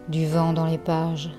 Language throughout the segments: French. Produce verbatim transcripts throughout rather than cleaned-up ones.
du vent dans les pages.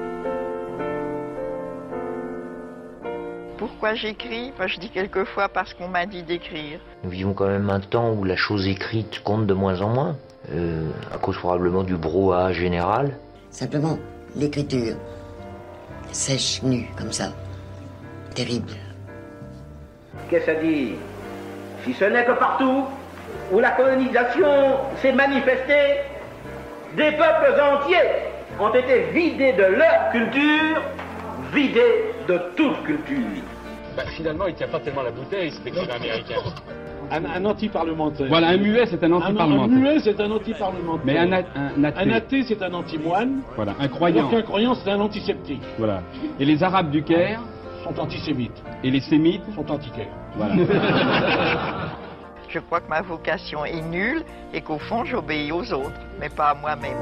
Pourquoi j'écris ? Enfin, je dis quelquefois parce qu'on m'a dit d'écrire. Nous vivons quand même un temps où la chose écrite compte de moins en moins, euh, à cause probablement du brouhaha général. Simplement, l'écriture, sèche, nue, comme ça, terrible. Qu'est-ce à dire ? Si ce n'est que partout où la colonisation s'est manifestée, des peuples entiers ont été vidés de leur culture, vidés de toute culture. Bah, finalement, il ne tient pas tellement la bouteille, cet écrivain américain. Un, un anti-parlementaire. Voilà, un muet, c'est un anti-parlementaire. Un, un muet, c'est un anti-parlementaire. Mais un, a- un athée. Un athée, c'est un anti-moine. Voilà, un croyant. Alors qu'un croyant, c'est un antiseptique. Voilà. Et les Arabes du Caire sont antisémites. Et les Sémites sont antiquaires. Voilà. Je crois que ma vocation est nulle et qu'au fond, j'obéis aux autres, mais pas à moi-même.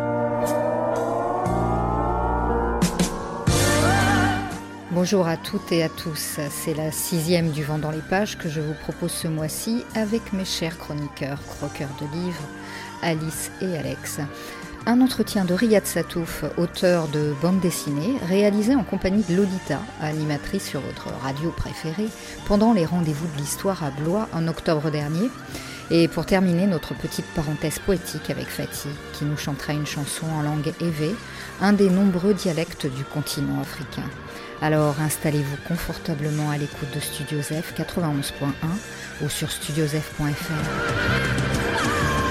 Bonjour à toutes et à tous, c'est la sixième du Vent dans les pages que je vous propose ce mois-ci avec mes chers chroniqueurs, croqueurs de livres, Alice et Alex. Un entretien de Riyad Satouf, auteur de bande dessinée, réalisé en compagnie de Lolita, animatrice sur votre radio préférée, pendant les rendez-vous de l'histoire à Blois en octobre dernier. Et pour terminer, notre petite parenthèse poétique avec Fatih, qui nous chantera une chanson en langue évé, un des nombreux dialectes du continent africain. Alors installez-vous confortablement à l'écoute de Studio Zef quatre-vingt-onze point un ou sur studio zef point f r.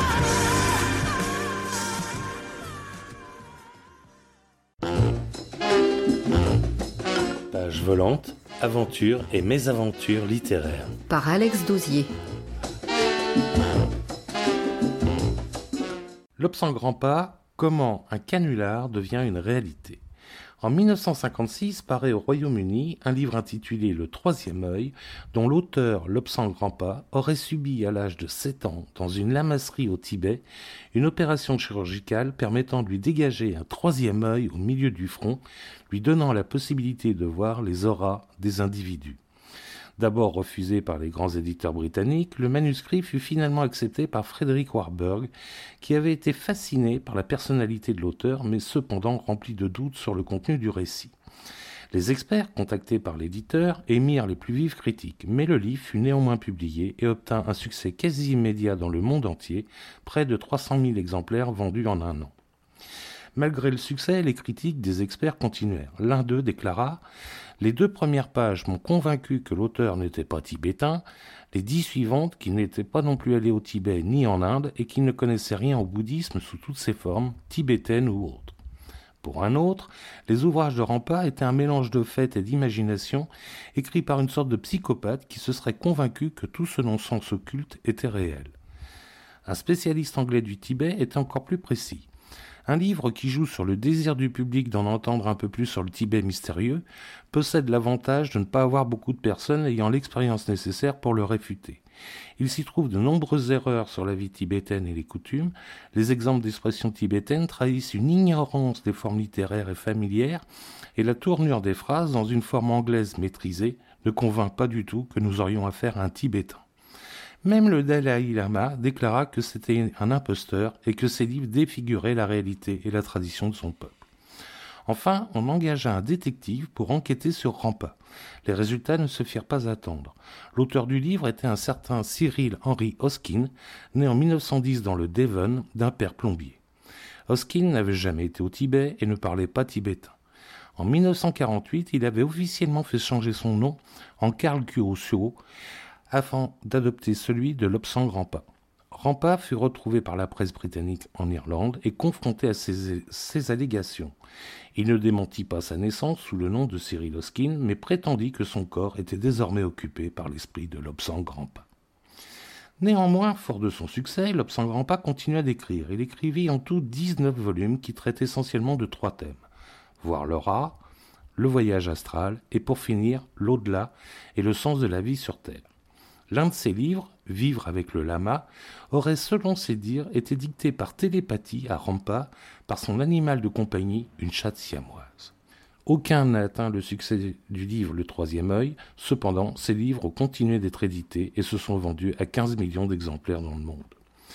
Page volante, aventures et mésaventures littéraires. Par Alex Dosier. L'Aube sans grand pas, comment un canular devient une réalité. En mille neuf cent cinquante-six paraît au Royaume-Uni un livre intitulé Le Troisième œil, dont l'auteur, L'Aube sans grand pas, aurait subi à l'âge de sept ans, dans une lamasserie au Tibet, une opération chirurgicale permettant de lui dégager un troisième œil au milieu du front, lui donnant la possibilité de voir les auras des individus. D'abord refusé par les grands éditeurs britanniques, le manuscrit fut finalement accepté par Frederick Warburg, qui avait été fasciné par la personnalité de l'auteur, mais cependant rempli de doutes sur le contenu du récit. Les experts, contactés par l'éditeur, émirent les plus vives critiques, mais le livre fut néanmoins publié et obtint un succès quasi immédiat dans le monde entier, près de trois cent mille exemplaires vendus en un an. Malgré le succès, les critiques des experts continuèrent. L'un d'eux déclara « Les deux premières pages m'ont convaincu que l'auteur n'était pas tibétain, les dix suivantes qu'il n'était pas non plus allé au Tibet ni en Inde et qu'il ne connaissait rien au bouddhisme sous toutes ses formes, tibétaines ou autres. » Pour un autre, les ouvrages de Rampa étaient un mélange de faits et d'imagination, écrits par une sorte de psychopathe qui se serait convaincu que tout ce non-sens occulte était réel. Un spécialiste anglais du Tibet était encore plus précis. Un livre qui joue sur le désir du public d'en entendre un peu plus sur le Tibet mystérieux possède l'avantage de ne pas avoir beaucoup de personnes ayant l'expérience nécessaire pour le réfuter. Il s'y trouve de nombreuses erreurs sur la vie tibétaine et les coutumes. Les exemples d'expressions tibétaines trahissent une ignorance des formes littéraires et familières, et la tournure des phrases dans une forme anglaise maîtrisée ne convainc pas du tout que nous aurions affaire à un Tibétain. Même le Dalai Lama déclara que c'était un imposteur et que ses livres défiguraient la réalité et la tradition de son peuple. Enfin, on engagea un détective pour enquêter sur Rampa. Les résultats ne se firent pas attendre. L'auteur du livre était un certain Cyril Henry Hoskin, né en mille neuf cent dix dans le Devon, d'un père plombier. Hoskin n'avait jamais été au Tibet et ne parlait pas tibétain. En mille neuf cent quarante-huit, il avait officiellement fait changer son nom en Karl Kuo Suo, afin d'adopter celui de L'Aube sans grand pas. Rampa fut retrouvé par la presse britannique en Irlande et confronté à ces, ces allégations. Il ne démentit pas sa naissance sous le nom de Cyril Hoskin, mais prétendit que son corps était désormais occupé par l'esprit de L'Aube sans grand pas. Néanmoins, fort de son succès, L'Aube sans grand pas continua d'écrire. Il écrivit en tout dix-neuf volumes qui traitent essentiellement de trois thèmes. Voir l'aura, le voyage astral et pour finir, l'au-delà et le sens de la vie sur Terre. L'un de ses livres, Vivre avec le lama, aurait, selon ses dires, été dicté par télépathie à Rampa par son animal de compagnie, une chatte siamoise. Aucun n'a atteint le succès du livre Le Troisième œil, cependant, ces livres ont continué d'être édités et se sont vendus à quinze millions d'exemplaires dans le monde.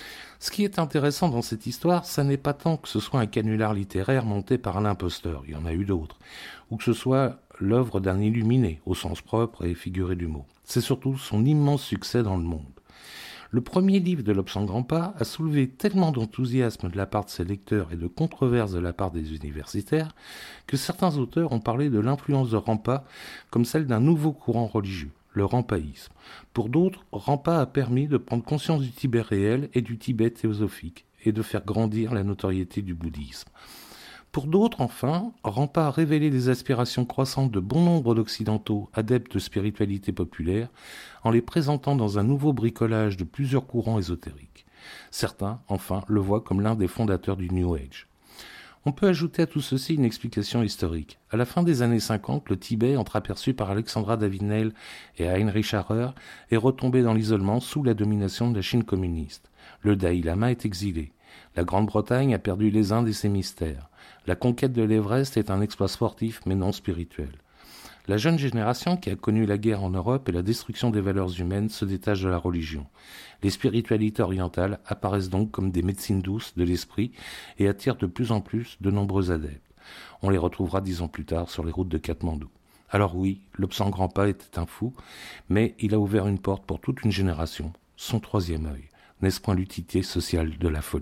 Ce qui est intéressant dans cette histoire, ça n'est pas tant que ce soit un canular littéraire monté par un imposteur, il y en a eu d'autres, ou que ce soit l'œuvre d'un illuminé, au sens propre et figuré du mot. C'est surtout son immense succès dans le monde. Le premier livre de L'Obs en grand pas a soulevé tellement d'enthousiasme de la part de ses lecteurs et de controverses de la part des universitaires que certains auteurs ont parlé de l'influence de Rampa comme celle d'un nouveau courant religieux, le rampaïsme. Pour d'autres, Rampa a permis de prendre conscience du Tibet réel et du Tibet théosophique et de faire grandir la notoriété du bouddhisme. Pour d'autres, enfin, Rampa a révélé les aspirations croissantes de bon nombre d'occidentaux adeptes de spiritualité populaire en les présentant dans un nouveau bricolage de plusieurs courants ésotériques. Certains, enfin, le voient comme l'un des fondateurs du New Age. On peut ajouter à tout ceci une explication historique. À la fin des années cinquante, le Tibet, entreaperçu par Alexandra David-Néel et Heinrich Harrer, est retombé dans l'isolement sous la domination de la Chine communiste. Le Dalai Lama est exilé. La Grande-Bretagne a perdu les Indes et ses mystères. La conquête de l'Everest est un exploit sportif mais non spirituel. La jeune génération qui a connu la guerre en Europe et la destruction des valeurs humaines se détache de la religion. Les spiritualités orientales apparaissent donc comme des médecines douces de l'esprit et attirent de plus en plus de nombreux adeptes. On les retrouvera dix ans plus tard sur les routes de Katmandou. Alors oui, L'Obs en grand pas était un fou, mais il a ouvert une porte pour toute une génération, son troisième œil. N'est-ce point l'utilité sociale de la folie ?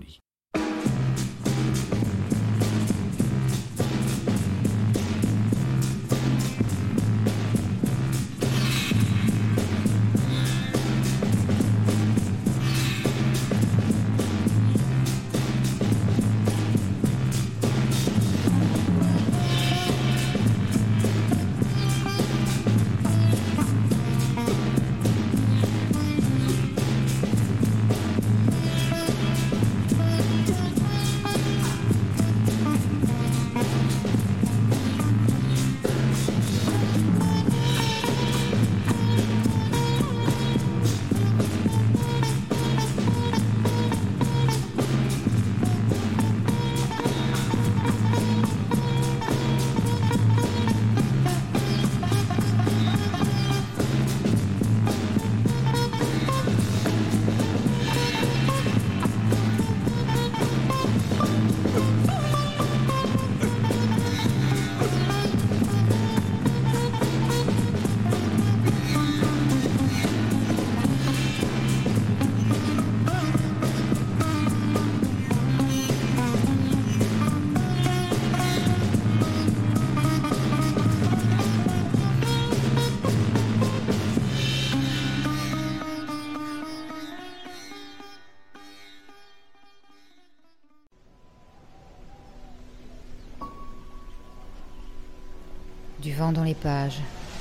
Du vent dans les pages.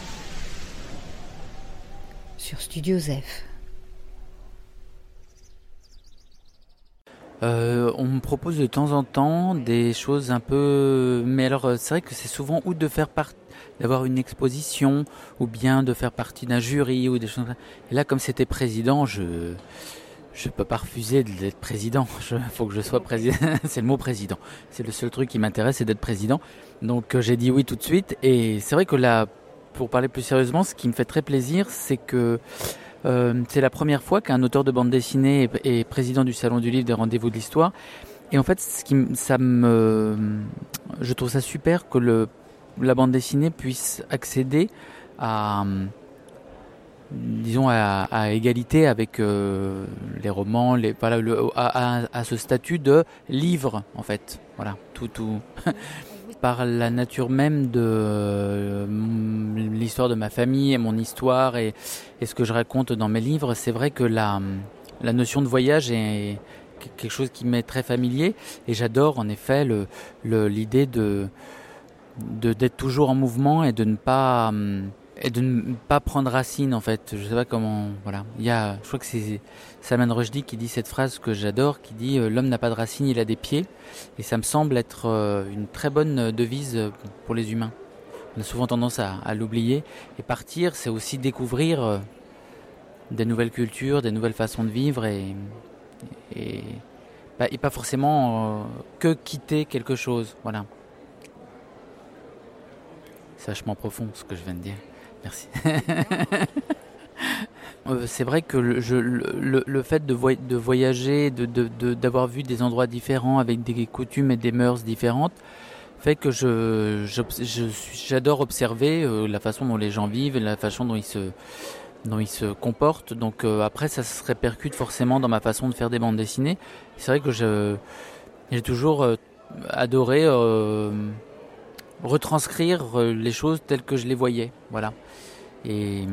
Sur Studio Zef. Euh, on me propose de temps en temps des choses un peu... Mais alors, c'est vrai que c'est souvent ou de faire part... d'avoir une exposition, ou bien de faire partie d'un jury, ou des choses comme ça. Et là, comme c'était président, je... Je peux pas refuser d'être président. Il faut que je sois président. C'est le mot président. C'est le seul truc qui m'intéresse, c'est d'être président. Donc euh, j'ai dit oui tout de suite. Et c'est vrai que là, pour parler plus sérieusement, ce qui me fait très plaisir, c'est que euh, c'est la première fois qu'un auteur de bande dessinée est, est président du Salon du Livre des Rendez-vous de l'Histoire. Et en fait, ce qui, ça me, je trouve ça super que le, la bande dessinée puisse accéder à... disons à, à égalité avec euh, les romans, les, voilà, le, à, à, à ce statut de livre en fait, voilà, tout, tout par la nature même de euh, l'histoire de ma famille et mon histoire et, et ce que je raconte dans mes livres, c'est vrai que la, la notion de voyage est quelque chose qui m'est très familier et j'adore en effet le, le, l'idée de, de d'être toujours en mouvement et de ne pas et de ne pas prendre racine en fait. Je sais pas comment, voilà. Il y a, je crois que c'est Salman Rushdie qui dit cette phrase que j'adore, qui dit euh, l'homme n'a pas de racine, il a des pieds. Et ça me semble être euh, une très bonne devise pour les humains. On a souvent tendance à, à l'oublier. Et partir, c'est aussi découvrir euh, des nouvelles cultures, des nouvelles façons de vivre et et, bah, et pas forcément euh, que quitter quelque chose. Voilà. C'est vachement profond ce que je viens de dire. Merci. Euh, c'est vrai que le, je, le, le fait de, voy- de voyager, de, de, de, d'avoir vu des endroits différents avec des coutumes et des mœurs différentes, fait que je, je, je suis, j'adore observer euh, la façon dont les gens vivent, la façon dont ils se, dont ils se comportent. Donc euh, après, ça se répercute forcément dans ma façon de faire des bandes dessinées. C'est vrai que je, j'ai toujours euh, adoré euh, retranscrire euh, les choses telles que je les voyais. Voilà. Et...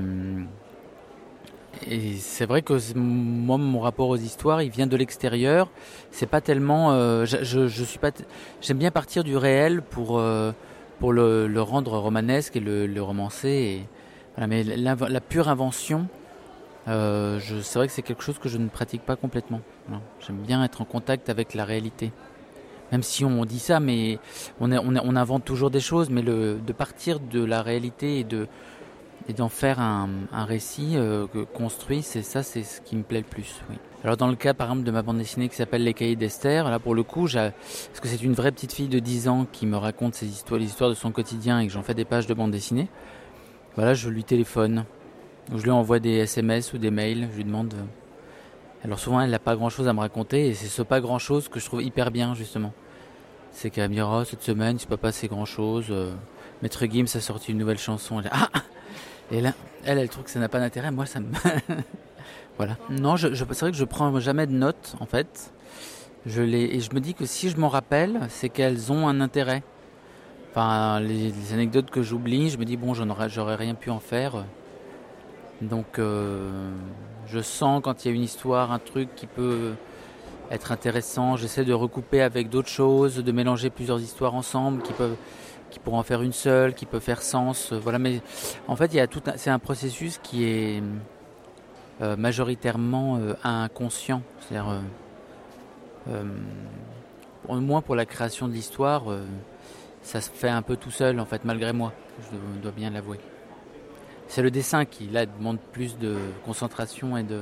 Et c'est vrai que moi, mon rapport aux histoires, il vient de l'extérieur. C'est pas tellement, euh, je, je, je suis pas, t- j'aime bien partir du réel pour euh, pour le, le rendre romanesque et le, le romancer. Et, voilà, mais la, la pure invention, euh, je, c'est vrai que c'est quelque chose que je ne pratique pas complètement. Voilà. J'aime bien être en contact avec la réalité. Même si on dit ça, mais on, est, on, est, on invente toujours des choses. Mais le, de partir de la réalité et de et d'en faire un, un récit euh, construit, c'est ça, c'est ce qui me plaît le plus. Oui. Alors dans le cas, par exemple, de ma bande dessinée qui s'appelle Les Cahiers d'Esther, là pour le coup, j'ai, parce que c'est une vraie petite fille de dix ans qui me raconte ses histoires, les histoires de son quotidien et que j'en fais des pages de bande dessinée. Voilà, je lui téléphone, je lui envoie des S M S ou des mails, je lui demande. Alors souvent, elle n'a pas grand-chose à me raconter et c'est ce pas grand-chose que je trouve hyper bien justement. C'est qu'elle me dit oh, cette semaine, il s'est pas passé grand-chose. Euh, Maître Gims a sorti une nouvelle chanson. Elle dit, ah Et là, elle, elle trouve que ça n'a pas d'intérêt. Moi, ça me... voilà. Non, je, je, c'est vrai que je prends jamais de notes, en fait. Je les, et je me dis que si je m'en rappelle, c'est qu'elles ont un intérêt. Enfin, les, les anecdotes que j'oublie, je me dis, bon, j'en aurais, j'aurais rien pu en faire. Donc, euh, je sens quand il y a une histoire, un truc qui peut être intéressant. J'essaie de recouper avec d'autres choses, de mélanger plusieurs histoires ensemble qui peuvent... qui pourront en faire une seule, qui peut faire sens, euh, voilà. Mais en fait, il y a tout, un, c'est un processus qui est euh, majoritairement euh, inconscient, c'est-à-dire, euh, euh, au moins pour la création de l'histoire, euh, ça se fait un peu tout seul, en fait, malgré moi. Je dois bien l'avouer. C'est le dessin qui là demande plus de concentration et de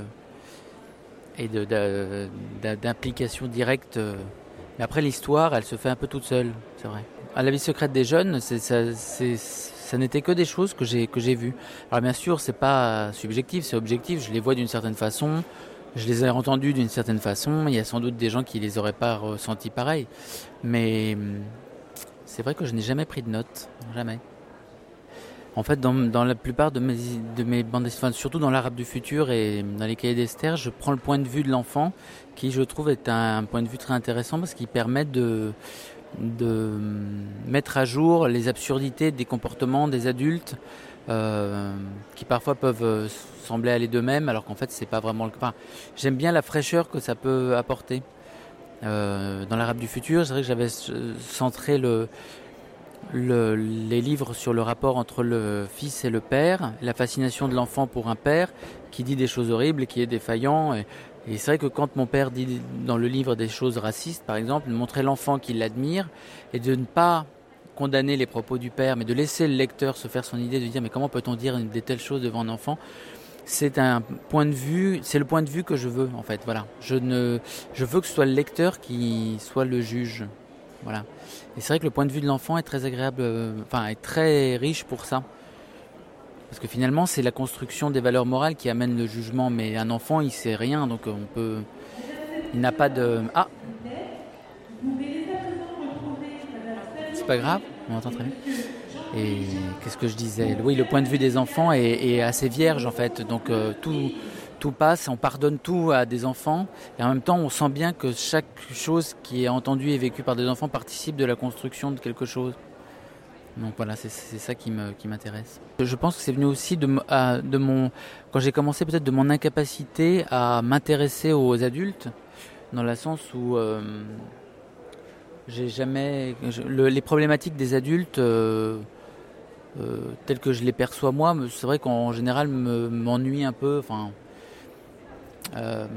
et de, de, de d'implication directe. Mais après, l'histoire, elle se fait un peu toute seule, c'est vrai. À La vie secrète des jeunes, c'est, ça, c'est, ça n'était que des choses que j'ai, que j'ai vues. Alors bien sûr, c'est pas subjectif, c'est objectif. Je les vois d'une certaine façon, je les ai entendues d'une certaine façon. Il y a sans doute des gens qui les auraient pas ressentis pareil. Mais c'est vrai que je n'ai jamais pris de notes, jamais. En fait, dans, dans la plupart de mes, de mes bandes dessinées, surtout dans l'Arabe du futur et dans les Cahiers d'Esther, je prends le point de vue de l'enfant, qui je trouve est un, un point de vue très intéressant parce qu'il permet de, de mettre à jour les absurdités des comportements des adultes, euh, qui parfois peuvent sembler aller d'eux-mêmes, alors qu'en fait, c'est pas vraiment le cas. Enfin, j'aime bien la fraîcheur que ça peut apporter. Euh, dans l'Arabe du futur, c'est vrai que j'avais centré le Le, les livres sur le rapport entre le fils et le père, la fascination de l'enfant pour un père qui dit des choses horribles et qui est défaillant. Et, et c'est vrai que quand mon père dit dans le livre des choses racistes, par exemple, de montrer l'enfant qui l'admire et de ne pas condamner les propos du père, mais de laisser le lecteur se faire son idée, de dire mais comment peut-on dire des telles choses devant un enfant ? C'est un point de vue, c'est le point de vue que je veux en fait. Voilà, je ne, je veux que ce soit le lecteur qui soit le juge. Voilà. Et c'est vrai que le point de vue de l'enfant est très agréable, euh, enfin est très riche pour ça. Parce que finalement, c'est la construction des valeurs morales qui amène le jugement. Mais un enfant, il sait rien, donc on peut, il n'a pas de. Ah. C'est pas grave, on entend très bien. Et qu'est-ce que je disais ? Oui, le point de vue des enfants est, est assez vierge en fait. Donc euh, tout. Tout passe, on pardonne tout à des enfants et en même temps on sent bien que chaque chose qui est entendue et vécue par des enfants participe de la construction de quelque chose. Donc voilà, c'est, c'est ça qui, me, qui m'intéresse. Je pense que c'est venu aussi de, à, de mon, quand j'ai commencé peut-être de mon incapacité à m'intéresser aux adultes, dans le sens où euh, j'ai jamais, je, le, les problématiques des adultes euh, euh, telles que je les perçois moi, c'est vrai qu'en général me, m'ennuient un peu. Enfin, Euh,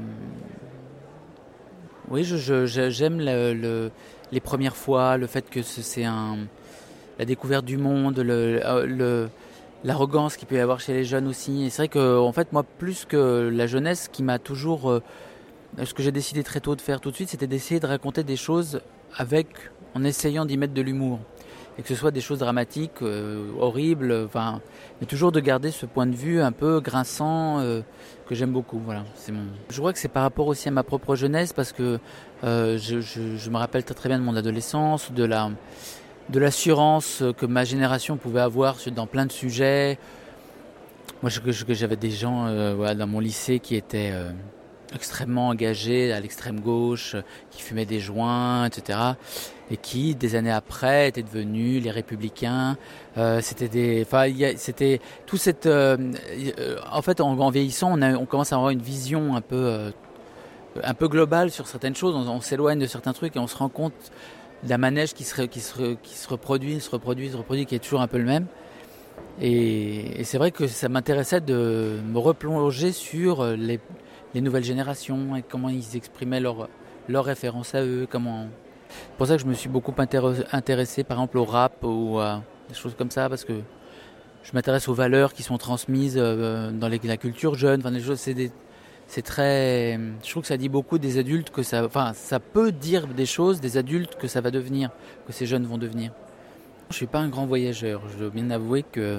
oui, je, je, j'aime le, le, les premières fois, le fait que c'est un, la découverte du monde, le, le, l'arrogance qu'il peut y avoir chez les jeunes aussi. Et c'est vrai que, en fait, moi, plus que la jeunesse, qui m'a toujours, euh, ce que j'ai décidé très tôt de faire tout de suite, c'était d'essayer de raconter des choses avec, en essayant d'y mettre de l'humour. et que ce soit des choses dramatiques, euh, horribles, enfin, mais toujours de garder ce point de vue un peu grinçant euh, que j'aime beaucoup. Voilà, c'est mon... Je crois que c'est par rapport aussi à ma propre jeunesse, parce que euh, je, je, je me rappelle très très bien de mon adolescence, de la, de l'assurance que ma génération pouvait avoir dans plein de sujets. Moi, je, je, j'avais des gens euh, voilà, dans mon lycée qui étaient euh, extrêmement engagés à l'extrême gauche, qui fumaient des joints, et cetera, et qui, des années après, étaient devenus les Républicains. Euh, c'était des, enfin, y a, c'était tout cette, euh, euh, en fait, en, en vieillissant, on, a, on commence à avoir une vision un peu, euh, un peu globale sur certaines choses. On, on s'éloigne de certains trucs et on se rend compte d'un manège qui se, qui se, qui se reproduit, se reproduit, se reproduit, qui est toujours un peu le même. Et, et c'est vrai que ça m'intéressait de me replonger sur les, les nouvelles générations et comment ils exprimaient leurs leur références à eux. Comment... C'est pour ça que je me suis beaucoup intéressé par exemple au rap ou à des choses comme ça, parce que je m'intéresse aux valeurs qui sont transmises dans les, la culture jeune. Enfin, des choses, c'est, des, c'est très... Je trouve que ça dit beaucoup des adultes, que ça, enfin, ça peut dire des choses des adultes que ça va devenir, que ces jeunes vont devenir. Je ne suis pas un grand voyageur, je dois bien avouer que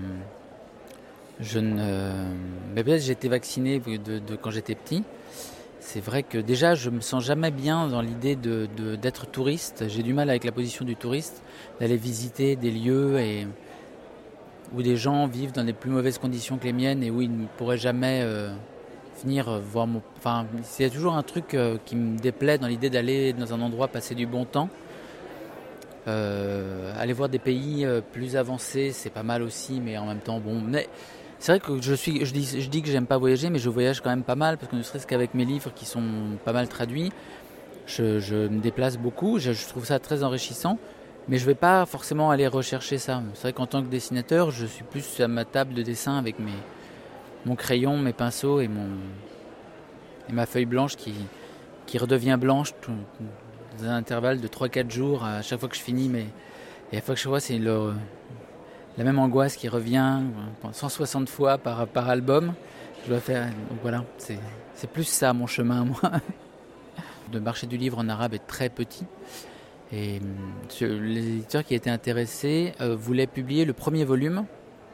je ne... Mais peut-être j'ai été vacciné de, de quand j'étais petit. C'est vrai que déjà je me sens jamais bien dans l'idée de, de, d'être touriste. J'ai du mal avec la position du touriste, d'aller visiter des lieux et... où des gens vivent dans des plus mauvaises conditions que les miennes et où ils ne pourraient jamais euh, venir voir mon... Enfin, il y a toujours un truc euh, qui me déplaît dans l'idée d'aller dans un endroit passer du bon temps. Euh, aller voir des pays euh, plus avancés, c'est pas mal aussi, mais en même temps, bon. Mais c'est vrai que je suis, je dis, je dis que j'aime pas voyager, mais je voyage quand même pas mal, parce que ne serait-ce qu'avec mes livres qui sont pas mal traduits, je, je me déplace beaucoup, je, je trouve ça très enrichissant, mais je vais pas forcément aller rechercher ça. C'est vrai qu'en tant que dessinateur, je suis plus à ma table de dessin avec mes, mon crayon, mes pinceaux et mon et ma feuille blanche qui, qui redevient blanche tout, dans un intervalle de trois à quatre jours à chaque fois que je finis, mais et à chaque fois que je vois, c'est le, la même angoisse qui revient cent soixante fois par, par album. Je dois faire, donc voilà, c'est, c'est plus ça mon chemin, moi. Le marché du livre en arabe est très petit et les éditeurs qui étaient intéressés euh, voulaient publier le premier volume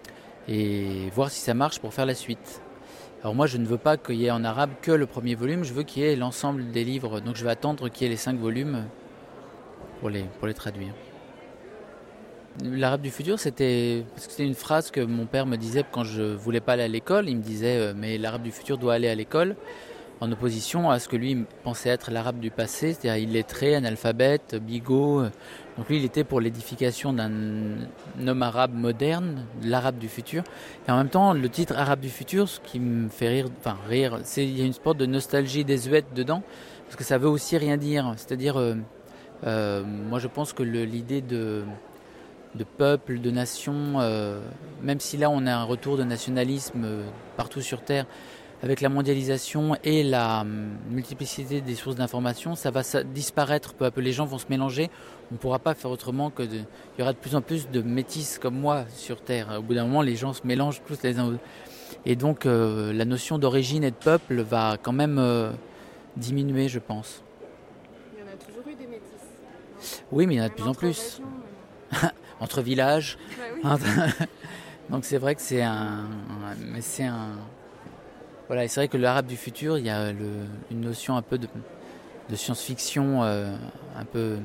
et voir si ça marche pour faire la suite. Alors moi, je ne veux pas qu'il y ait en arabe que le premier volume, je veux qu'il y ait l'ensemble des livres. Donc je vais attendre qu'il y ait les cinq volumes pour les, pour les traduire. L'arabe du futur, c'était, parce que c'était une phrase que mon père me disait quand je ne voulais pas aller à l'école. Il me disait « mais l'arabe du futur doit aller à l'école », en opposition à ce que lui pensait être l'arabe du passé, c'est-à-dire illettré, analphabète, bigot. Donc lui, il était pour l'édification d'un homme arabe moderne, l'arabe du futur. Et en même temps, le titre arabe du futur, ce qui me fait rire, enfin rire, c'est il y a une sorte de nostalgie désuète dedans, parce que ça veut aussi rien dire. C'est-à-dire, euh, euh, moi je pense que le, l'idée de, de peuple, de nation, euh, même si là on a un retour de nationalisme euh, partout sur Terre, avec la mondialisation et la multiplicité des sources d'information, ça va disparaître peu à peu. Les gens vont se mélanger. On ne pourra pas faire autrement que de... Il y aura de plus en plus de métis comme moi sur Terre. Au bout d'un moment, les gens se mélangent tous les uns aux autres. Et donc, euh, la notion d'origine et de peuple va quand même euh, diminuer, je pense. Il y en a toujours eu des métis. Oui, mais il y en a de plus en plus. Entre villages. Bah oui. Donc, c'est vrai que c'est un... Mais c'est un... Voilà, et c'est vrai que l'arabe du futur, il y a le, une notion un peu de, de science-fiction euh, un peu,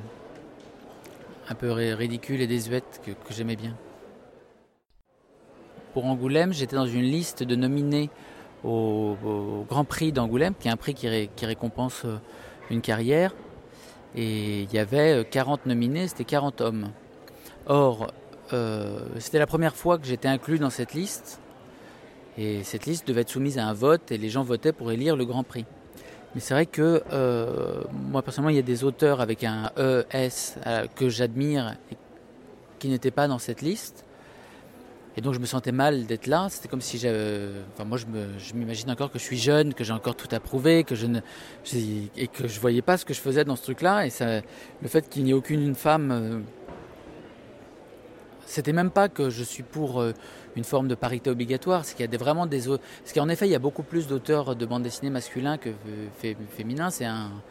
un peu ridicule et désuète que, que j'aimais bien. Pour Angoulême, j'étais dans une liste de nominés au, au Grand Prix d'Angoulême, qui est un prix qui, ré, qui récompense une carrière. Et il y avait quarante nominés, c'était quarante hommes. Or, euh, c'était la première fois que j'étais inclus dans cette liste. Et cette liste devait être soumise à un vote et les gens votaient pour élire le Grand Prix. Mais c'est vrai que euh, moi personnellement, il y a des auteurs avec un E, S euh, que j'admire et qui n'étaient pas dans cette liste. Et donc je me sentais mal d'être là. C'était comme si j'avais... Enfin moi je, me, je m'imagine encore que je suis jeune, que j'ai encore tout à prouver, que je ne, et que je voyais pas ce que je faisais dans ce truc-là. Et ça, le fait qu'il n'y ait aucune femme... Euh, c'était même pas que je suis pour... Euh, une forme de parité obligatoire, c'est qu'il y a des, vraiment des... Parce qu'en effet, il y a beaucoup plus d'auteurs de bande dessinée masculins que f- féminins. C'est un,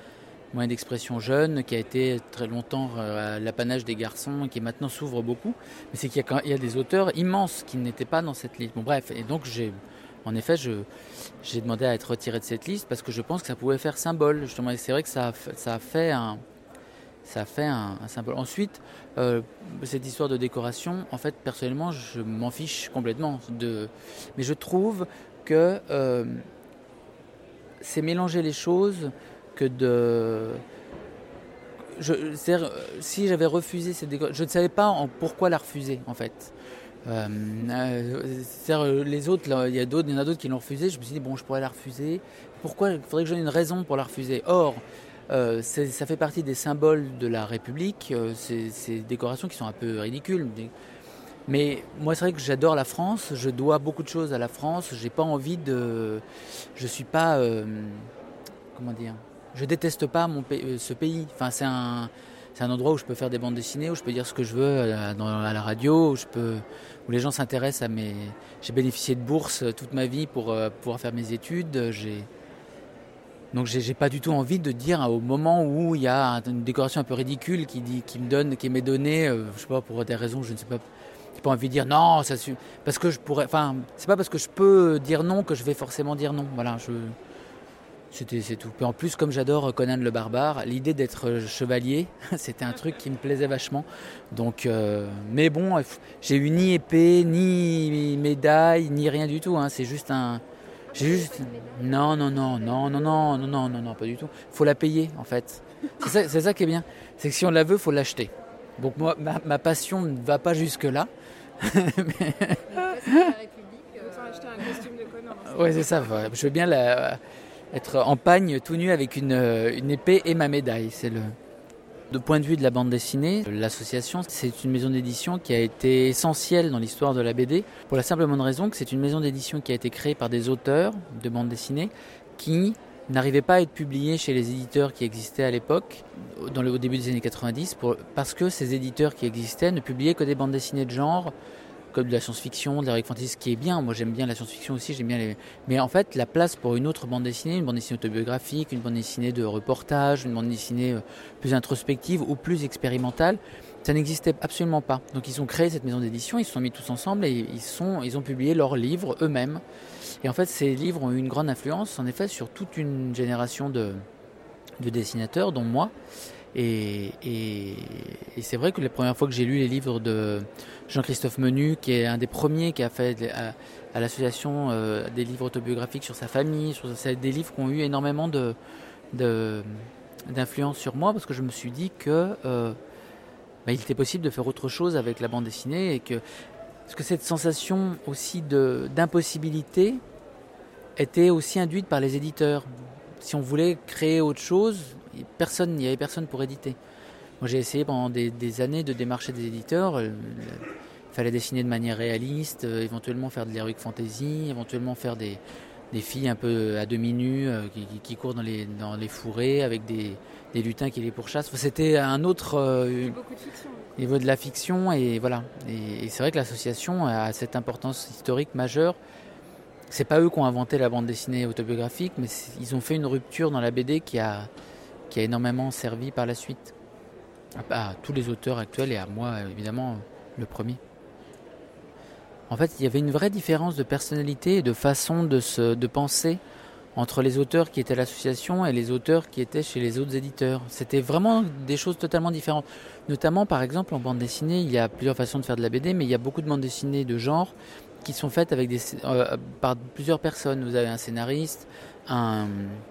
moyen d'expression jeune, qui a été très longtemps euh, l'apanage des garçons, et qui maintenant s'ouvre beaucoup. Mais c'est qu'il y a, il y a des auteurs immenses qui n'étaient pas dans cette liste. Bon, bref, et donc j'ai, en effet, je, j'ai demandé à être retiré de cette liste parce que je pense que ça pouvait faire symbole. Justement, et c'est vrai que ça a, ça a fait un, ça a fait un, un symbole. Ensuite, euh, cette histoire de décoration, en fait, personnellement, je m'en fiche complètement. De, mais je trouve que euh, c'est mélanger les choses que de... Je, c'est-à-dire, si j'avais refusé cette décoration, je ne savais pas en, pourquoi la refuser, en fait. Euh, euh, c'est-à-dire, les autres, là, il y a d'autres, il y en a d'autres qui l'ont refusé. Je me suis dit, bon, je pourrais la refuser. Pourquoi ? Il faudrait que j'aie une raison pour la refuser. Or, euh, c'est, ça fait partie des symboles de la République. Euh, c'est, c'est des décorations qui sont un peu ridicules. Mais moi, c'est vrai que j'adore la France. Je dois beaucoup de choses à la France. J'ai pas envie de... Je suis pas... Euh, comment dire ? Je déteste pas mon pays, ce pays. Enfin, c'est un, c'est un endroit où je peux faire des bandes dessinées, où je peux dire ce que je veux à, dans, à la radio, où, je peux, où les gens s'intéressent à mes... J'ai bénéficié de bourses toute ma vie pour euh, pouvoir faire mes études. J'ai... Donc, j'ai, j'ai pas du tout envie de dire au moment où il y a une décoration un peu ridicule qui, dit, qui me donne, qui m'est donnée, euh, je sais pas, pour des raisons, je ne sais pas... J'ai pas envie de dire non, ça suffit. Parce que je pourrais... Enfin, c'est pas parce que je peux dire non que je vais forcément dire non. Voilà, je... C'était, c'est tout. Puis en plus, comme j'adore Conan le Barbare, l'idée d'être chevalier, c'était un truc qui me plaisait vachement. Donc, euh, mais bon, j'ai eu ni épée, ni médaille, ni rien du tout. Hein. C'est juste un... J'ai juste... Non, non, non, non, non, non, non, non, non, non, pas du tout. Faut la payer, en fait. C'est ça, c'est ça qui est bien. C'est que si on la veut, faut l'acheter. Donc moi, ma, ma passion ne va pas jusque-là. mais... Ouais, c'est ça. Ouais. Je veux bien la... être en pagne tout nu avec une, une épée et ma médaille. C'est le... De point de vue de la bande dessinée, l'association, c'est une maison d'édition qui a été essentielle dans l'histoire de la B D, pour la simple bonne raison que c'est une maison d'édition qui a été créée par des auteurs de bande dessinée qui n'arrivaient pas à être publiés chez les éditeurs qui existaient à l'époque, dans le, au début des années quatre-vingt-dix, pour, parce que ces éditeurs qui existaient ne publiaient que des bandes dessinées de genre, comme de la science-fiction, de l'heroic fantasy, ce qui est bien. Moi, j'aime bien la science-fiction aussi, j'aime bien les... Mais en fait, la place pour une autre bande dessinée, une bande dessinée autobiographique, une bande dessinée de reportage, une bande dessinée plus introspective ou plus expérimentale, ça n'existait absolument pas. Donc, ils ont créé cette maison d'édition, ils se sont mis tous ensemble et ils, sont, ils ont publié leurs livres eux-mêmes. Et en fait, ces livres ont eu une grande influence, en effet, sur toute une génération de, de dessinateurs, dont moi. Et, et, et c'est vrai que la première fois que j'ai lu les livres de Jean-Christophe Menu, qui est un des premiers qui a fait à, à l'association euh, des livres autobiographiques sur sa famille, sur, c'est des livres qui ont eu énormément de, de, d'influence sur moi, parce que je me suis dit que euh, bah, il était possible de faire autre chose avec la bande dessinée, et que, parce que cette sensation aussi de, d'impossibilité était aussi induite par les éditeurs. Si on voulait créer autre chose, personne, il n'y avait personne pour éditer. Moi, j'ai essayé pendant des, des années de démarcher des éditeurs. Il fallait dessiner de manière réaliste, euh, éventuellement faire de l'heroic fantasy, éventuellement faire des, des filles un peu à demi nues euh, qui, qui courent dans les, dans les fourrés avec des, des lutins qui les pourchassent. Enfin, c'était un autre euh, beaucoup de fiction. Niveau de la fiction. Et voilà. Et, et c'est vrai que l'association a cette importance historique majeure. C'est pas eux qui ont inventé la bande dessinée autobiographique, mais ils ont fait une rupture dans la B D qui a, qui a énormément servi par la suite. À, à tous les auteurs actuels et à moi, évidemment, le premier. En fait, il y avait une vraie différence de personnalité et de façon de, se, de penser entre les auteurs qui étaient à l'association et les auteurs qui étaient chez les autres éditeurs. C'était vraiment des choses totalement différentes. Notamment, par exemple, en bande dessinée, il y a plusieurs façons de faire de la B D, mais il y a beaucoup de bandes dessinées de genre qui sont faites avec des, euh, par plusieurs personnes. Vous avez un scénariste, un,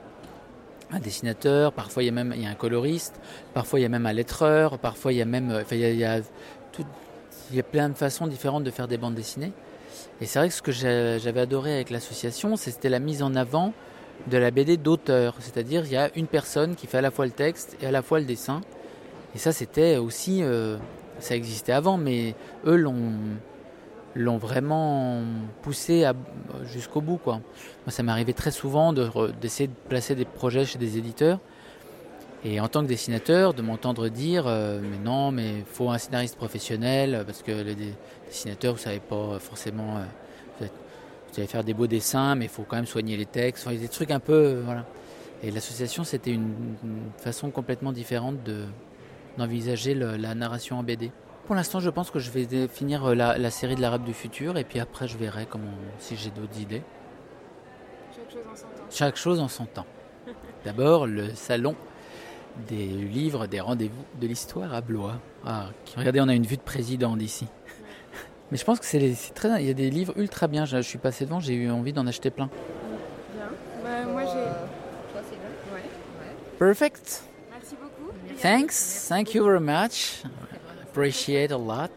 un dessinateur, parfois il y a même il y a un coloriste, parfois il y a même un lettreur, parfois il y a même, enfin il y a, il y a, tout, il y a plein de façons différentes de faire des bandes dessinées. Et c'est vrai que ce que j'avais adoré avec l'association, c'était la mise en avant de la B D d'auteur. C'est-à-dire il y a une personne qui fait à la fois le texte et à la fois le dessin. Et ça, c'était aussi, euh, ça existait avant, mais eux l'ont l'ont vraiment poussé à, jusqu'au bout, quoi. Moi, ça m'arrivait très souvent de, d'essayer de placer des projets chez des éditeurs, et en tant que dessinateur, de m'entendre dire euh, mais non, mais il faut un scénariste professionnel, parce que les dessinateurs, vous savez pas forcément, euh, vous, êtes, vous allez faire des beaux dessins, mais il faut quand même soigner les textes, enfin, des trucs un peu, euh, voilà. Et l'association, c'était une, une façon complètement différente de, d'envisager le, la narration en B D. Pour l'instant, je pense que je vais finir la, la série de l'Arabe du futur et puis après, je verrai comment, si j'ai d'autres idées. Chaque chose en son temps. Chaque chose en son temps. D'abord, le salon des livres, des rendez-vous de l'histoire à Blois. Ah, regardez, on a une vue de président d'ici. Mais je pense que c'est, c'est très, il y a des livres ultra bien. Je, je suis passé devant, j'ai eu envie d'en acheter plein. Bien. Bah, moi, j'ai... Toi, c'est bon. Ouais. Ouais. Perfect. Merci beaucoup. Thanks. Thank you very much. Appreciate a lot.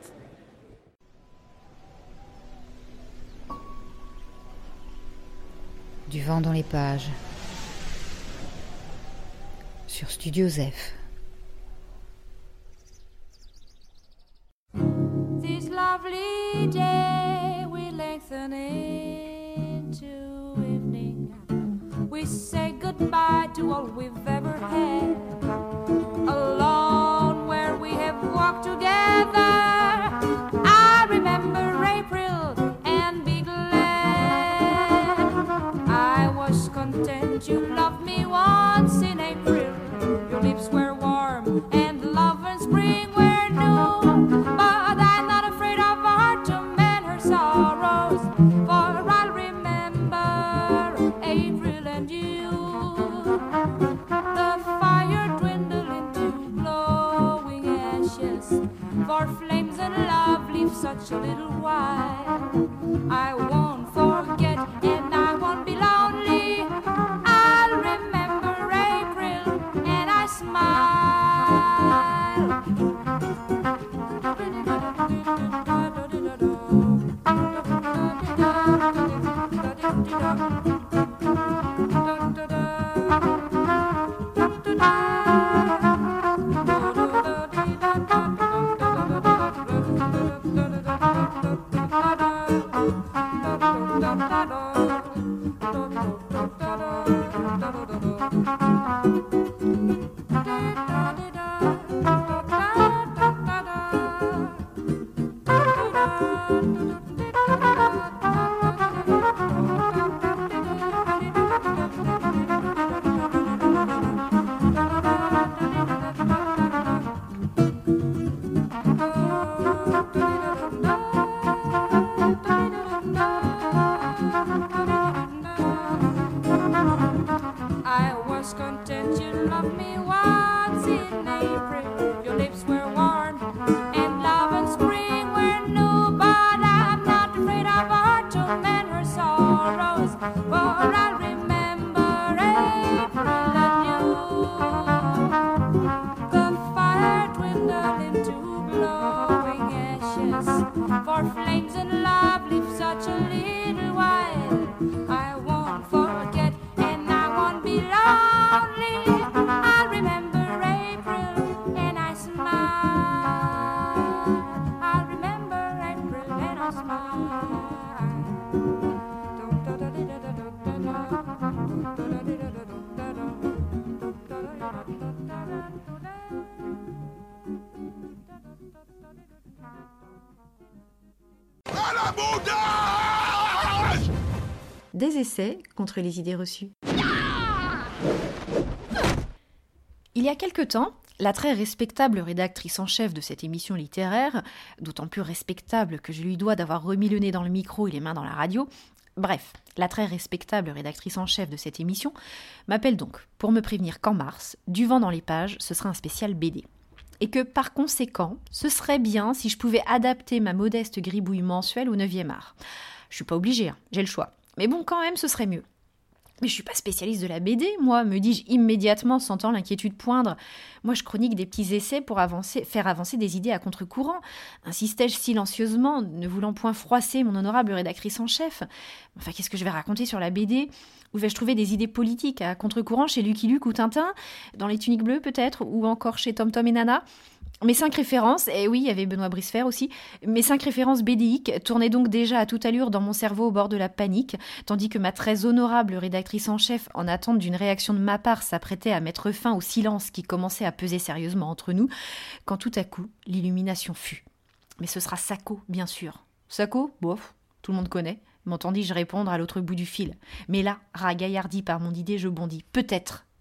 Du vent dans les pages. Sur Studio Zeph. This lovely day we lengthen into evening. We say goodbye to all we've ever had. Alone where we have walked together. I remember April and be glad. I was content you loved me once in April. Your lips were warm and love and spring were new. But I'm not afraid of autumn and her sorrows, for I'll remember April and you. The fire dwindled into glowing ashes, for flames and love leave such a little while. I won't forget and I won't be lonely. I'll remember April and I smile. I was content you loved me once in April. Your lips were warm and love and spring were new. But I'm not afraid of autumn and her sorrows, for I remember April and you. The fire dwindled into glowing ashes, for flames and love leave such a little while. I won't forget and I won't be lonely. I'll remember April and I smile. I'll remember April and I smile. À la bouddage! Des essais contre les idées reçues. Il y a quelque temps, la très respectable rédactrice en chef de cette émission littéraire, d'autant plus respectable que je lui dois d'avoir remis le nez dans le micro et les mains dans la radio, bref, la très respectable rédactrice en chef de cette émission, m'appelle donc pour me prévenir qu'en mars, du vent dans les pages, ce sera un spécial B D. Et que par conséquent, ce serait bien si je pouvais adapter ma modeste gribouille mensuelle au neuvième art. Je suis pas obligée, hein, j'ai le choix. Mais bon, quand même, ce serait mieux. Mais je suis pas spécialiste de la B D, moi, me dis-je immédiatement, sentant l'inquiétude poindre. Moi, je chronique des petits essais pour avancer, faire avancer des idées à contre-courant. Insistais-je silencieusement, ne voulant point froisser mon honorable rédactrice en chef. Enfin, qu'est-ce que je vais raconter sur la B D ? Où vais-je trouver des idées politiques à contre-courant chez Lucky Luke ou Tintin ? Dans les tuniques bleues, peut-être ? Ou encore chez Tom Tom et Nana ? Mes cinq références, et oui, il y avait Benoît Bricefer aussi, mes cinq références bédéiques tournaient donc déjà à toute allure dans mon cerveau au bord de la panique, tandis que ma très honorable rédactrice en chef, en attente d'une réaction de ma part, s'apprêtait à mettre fin au silence qui commençait à peser sérieusement entre nous, quand tout à coup, l'illumination fut. Mais ce sera Sacco, bien sûr. Sacco ? Bof, tout le monde connaît. M'entendis-je répondre à l'autre bout du fil. Mais là, ragaillardi par mon idée, je bondis. Peut-être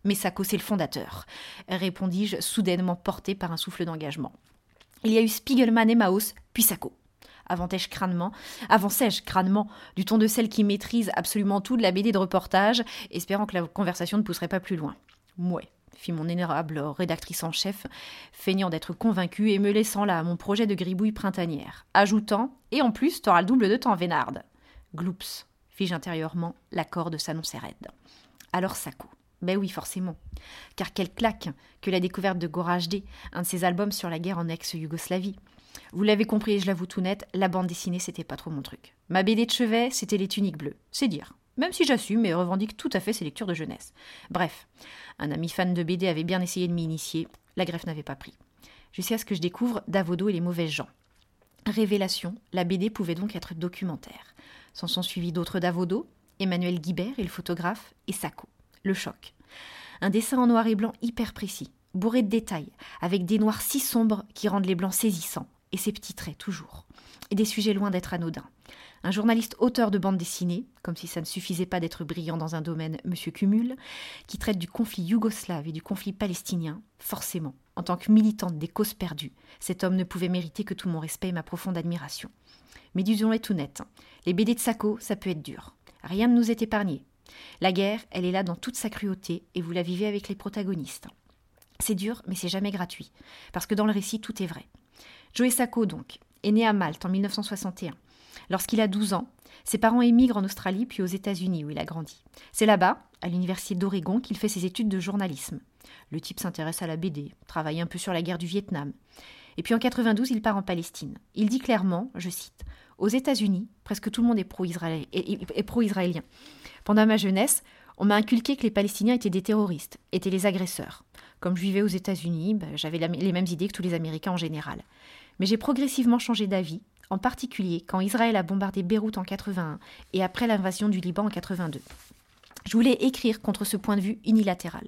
Mais Sacco, c'est le fondateur, répondis-je, soudainement porté par un souffle d'engagement. Il y a eu Spiegelman et Maus, puis Sacco. Avançai-je crânement, avançai-je crânement, du ton de celle qui maîtrise absolument tout de la B D de reportage, espérant que la conversation ne pousserait pas plus loin. Mouais, fit mon énervable rédactrice en chef, feignant d'être convaincue et me laissant là mon projet de gribouille printanière, ajoutant « Et en plus, t'auras le double de temps, Vénarde !» Gloups, fis-je intérieurement, la corde s'annonçait raide. Alors Sacco. Ben oui, forcément. Car quelle claque que la découverte de Gorazde, un de ses albums sur la guerre en ex-Yougoslavie. Vous l'avez compris et je l'avoue tout net, la bande dessinée, c'était pas trop mon truc. Ma B D de chevet, c'était les tuniques bleues. C'est dire. Même si j'assume et revendique tout à fait ses lectures de jeunesse. Bref, un ami fan de B D avait bien essayé de m'y initier, la greffe n'avait pas pris. Jusqu'à ce que je découvre Davodo et les mauvaises gens. Révélation, la B D pouvait donc être documentaire. S'en sont suivis d'autres Davodo, Emmanuel Guibert et le photographe, et Sacco. Le choc. Un dessin en noir et blanc hyper précis, bourré de détails, avec des noirs si sombres qui rendent les blancs saisissants, et ses petits traits toujours. Et des sujets loin d'être anodins. Un journaliste auteur de bande dessinée, comme si ça ne suffisait pas d'être brillant dans un domaine, Monsieur Cumul, qui traite du conflit yougoslave et du conflit palestinien, forcément, en tant que militante des causes perdues, cet homme ne pouvait mériter que tout mon respect et ma profonde admiration. Mais disons-le tout net, les B D de Sacco, ça peut être dur. Rien ne nous est épargné. La guerre, elle est là dans toute sa cruauté, et vous la vivez avec les protagonistes. C'est dur, mais c'est jamais gratuit, parce que dans le récit, tout est vrai. Joe Sacco, donc, est né à Malte en mille neuf cent soixante et un. Lorsqu'il a douze ans, ses parents émigrent en Australie puis aux États-Unis où il a grandi. C'est là-bas, à l'université d'Oregon, qu'il fait ses études de journalisme. Le type s'intéresse à la B D, travaille un peu sur la guerre du Vietnam. Et puis en quatre-vingt-douze, il part en Palestine. Il dit clairement, je cite, « Aux États-Unis, presque tout le monde est pro-israélien. Est pro-israélien. Pendant ma jeunesse, on m'a inculqué que les Palestiniens étaient des terroristes, étaient les agresseurs. Comme je vivais aux États-Unis, ben, j'avais la, les mêmes idées que tous les Américains en général. Mais j'ai progressivement changé d'avis, en particulier quand Israël a bombardé Beyrouth en quatre-vingt-un et après l'invasion du Liban en quatre-vingt-deux. Je voulais écrire contre ce point de vue unilatéral.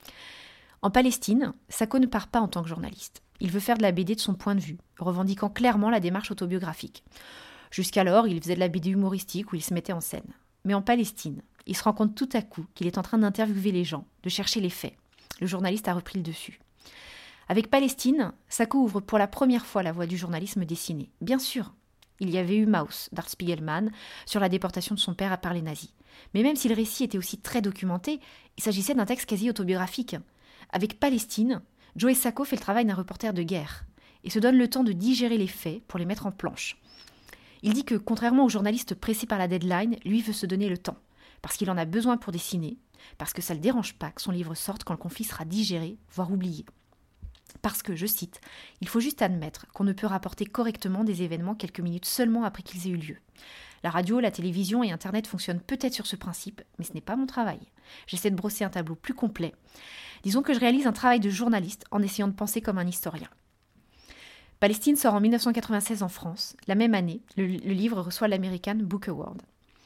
En Palestine, Sacco ne part pas en tant que journaliste. Il veut faire de la B D de son point de vue, revendiquant clairement la démarche autobiographique. Jusqu'alors, il faisait de la B D humoristique où il se mettait en scène. Mais en Palestine, il se rend compte tout à coup qu'il est en train d'interviewer les gens, de chercher les faits. Le journaliste a repris le dessus. Avec Palestine, Sacco ouvre pour la première fois la voie du journalisme dessiné. Bien sûr, il y avait eu Maus, d'Art Spiegelman, sur la déportation de son père par les nazis. Mais même si le récit était aussi très documenté, il s'agissait d'un texte quasi autobiographique. Avec Palestine, Joe Sacco fait le travail d'un reporter de guerre et se donne le temps de digérer les faits pour les mettre en planche. Il dit que, contrairement aux journalistes pressés par la deadline, lui veut se donner le temps, parce qu'il en a besoin pour dessiner, parce que ça ne le dérange pas que son livre sorte quand le conflit sera digéré, voire oublié. Parce que, je cite, « Il faut juste admettre qu'on ne peut rapporter correctement des événements quelques minutes seulement après qu'ils aient eu lieu. La radio, la télévision et Internet fonctionnent peut-être sur ce principe, mais ce n'est pas mon travail. J'essaie de brosser un tableau plus complet. Disons que je réalise un travail de journaliste en essayant de penser comme un historien. » Palestine sort en mille neuf cent quatre-vingt-seize en France. La même année, le, le livre reçoit l'American Book Award.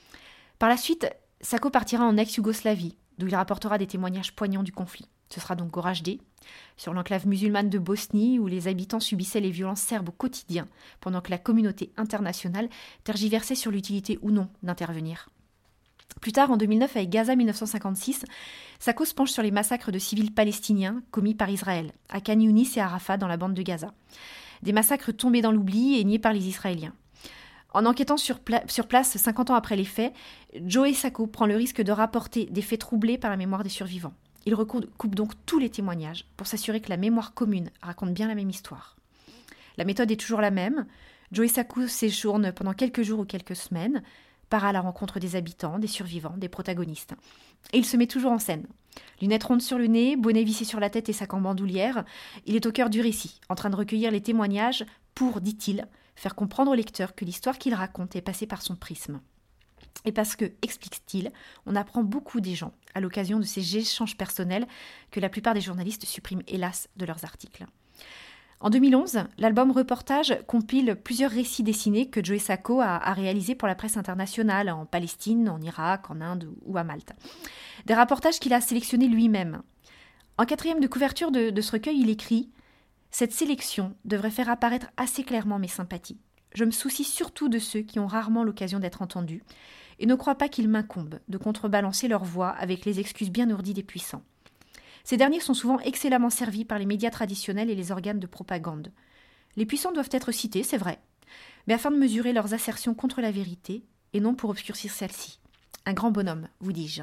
Par la suite, Sacco partira en ex-Yougoslavie, d'où il rapportera des témoignages poignants du conflit. Ce sera donc Gorazde, sur l'enclave musulmane de Bosnie, où les habitants subissaient les violences serbes au quotidien, pendant que la communauté internationale tergiversait sur l'utilité ou non d'intervenir. Plus tard, en deux mille neuf, avec Gaza mille neuf cent cinquante-six, Sacco se penche sur les massacres de civils palestiniens commis par Israël, à Khan Younis et à Rafah dans la bande de Gaza. Des massacres tombés dans l'oubli et niés par les Israéliens. En enquêtant sur, pla- sur place cinquante ans après les faits, Joe Sacco prend le risque de rapporter des faits troublés par la mémoire des survivants. Il recoupe donc tous les témoignages pour s'assurer que la mémoire commune raconte bien la même histoire. La méthode est toujours la même. Joe Sacco séjourne pendant quelques jours ou quelques semaines, part à la rencontre des habitants, des survivants, des protagonistes. Et il se met toujours en scène. Lunettes rondes sur le nez, bonnet vissé sur la tête et sac en bandoulière, il est au cœur du récit, en train de recueillir les témoignages pour, dit-il, faire comprendre au lecteur que l'histoire qu'il raconte est passée par son prisme. Et parce que, explique-t-il, on apprend beaucoup des gens à l'occasion de ces échanges personnels que la plupart des journalistes suppriment hélas de leurs articles. En deux mille onze, l'album Reportage compile plusieurs récits dessinés que Joe Sacco a, a réalisés pour la presse internationale, en Palestine, en Irak, en Inde ou à Malte. Des reportages qu'il a sélectionnés lui-même. En quatrième de couverture de, de ce recueil, il écrit « Cette sélection devrait faire apparaître assez clairement mes sympathies. Je me soucie surtout de ceux qui ont rarement l'occasion d'être entendus et ne crois pas qu'il m'incombe de contrebalancer leur voix avec les excuses bien ourdies des puissants. Ces derniers sont souvent excellemment servis par les médias traditionnels et les organes de propagande. Les puissants doivent être cités, c'est vrai, mais afin de mesurer leurs assertions contre la vérité, et non pour obscurcir celle-ci. Un grand bonhomme, vous dis-je.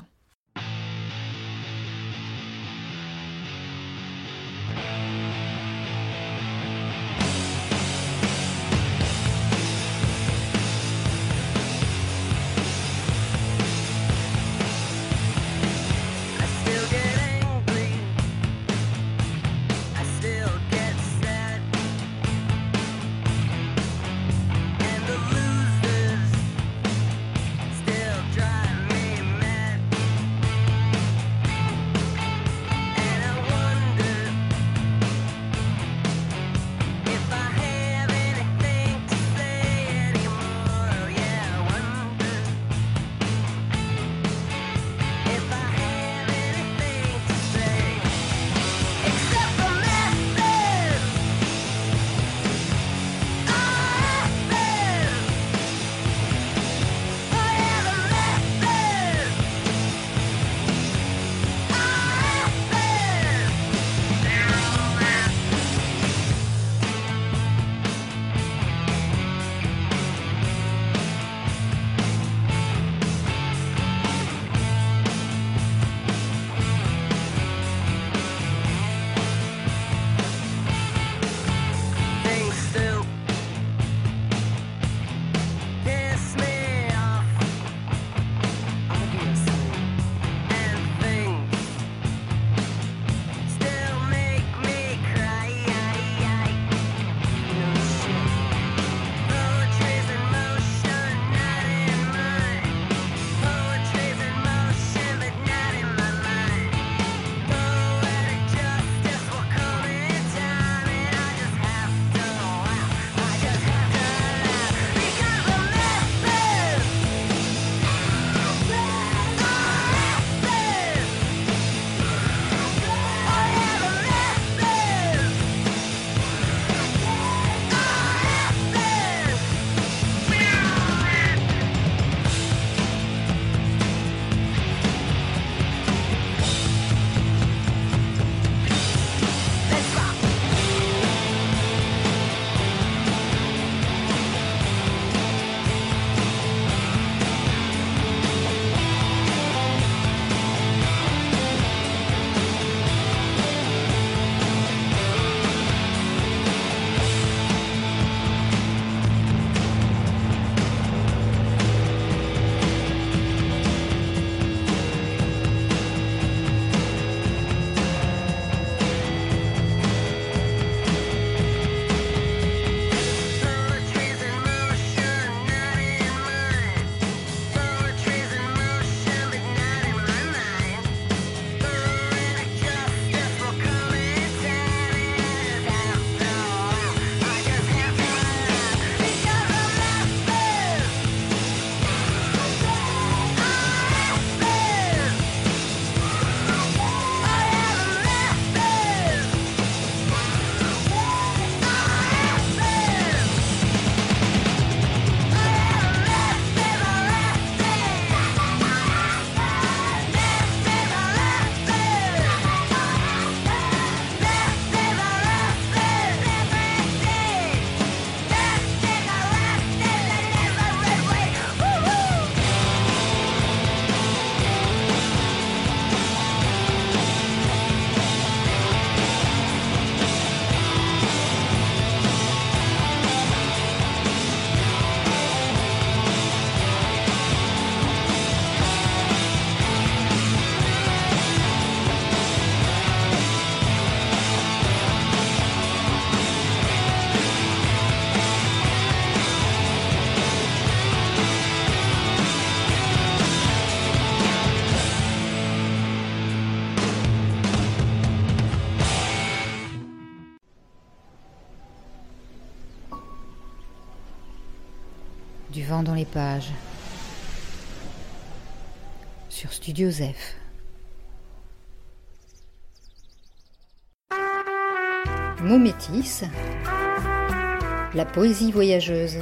Du vent dans les pages. Sur Studio Zef. Mots métis. La poésie voyageuse.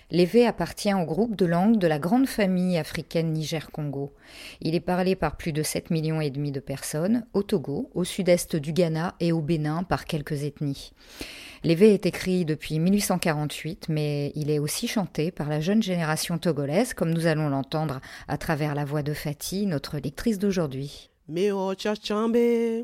L'évé appartient au groupe de langues de la grande famille africaine Niger-Congo. Il est parlé par plus de sept millions et demi de personnes, au Togo, au sud-est du Ghana et au Bénin par quelques ethnies. L'évé est écrit depuis mille huit cent quarante-huit, mais il est aussi chanté par la jeune génération togolaise, comme nous allons l'entendre à travers la voix de Fatih, notre lectrice d'aujourd'hui. Meo chachambe,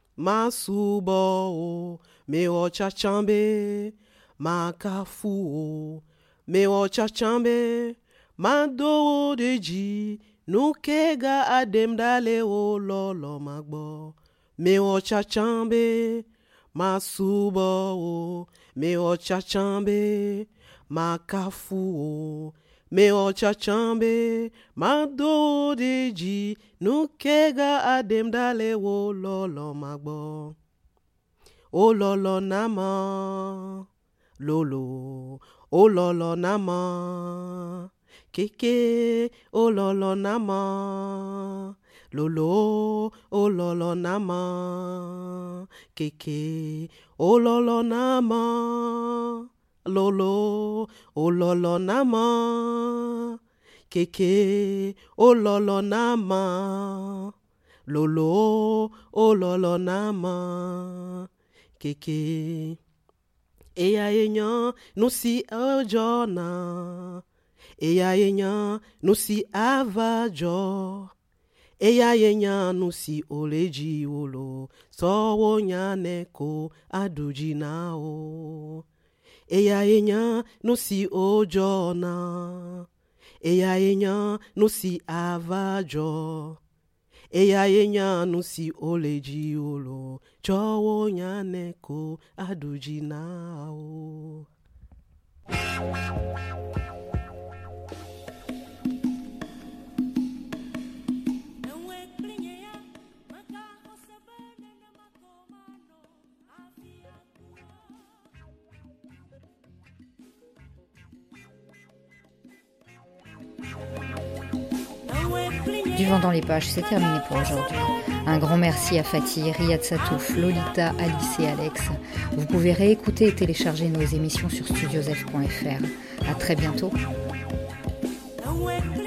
masubo, meo chachambe, makafu. Meo chachambe, mado deji, nukega adem dale o lolo magbo. Meo chachambe, masubo, meo chachambe, makafu. Meo chachambe, mado deji, nukega adem dale o lolo magbo. O lolo nama, lolo. Oh lolo nama, keke, oh lolo nama, lolo, oh lolo nama, keke, oh lolo nama, lolo, oh lolo nama, keke, oh lolo nama, lolo, oh lolo nama, keke. Eya enya nusi ojona, eya enya nusi avajo, eya enya nusi oleji olo, so nyane ko aduji nao. Eya enya nusi ojona, eya enya nusi avajo, eya enya nusi oleji olo, chowo nyane ko aduji nao. Du vent dans les pages, c'est terminé pour aujourd'hui. Un grand merci à Fatih, Riyad Satouf, Lolita, Alice et Alex. Vous pouvez réécouter et télécharger nos émissions sur studios f point f r. À très bientôt.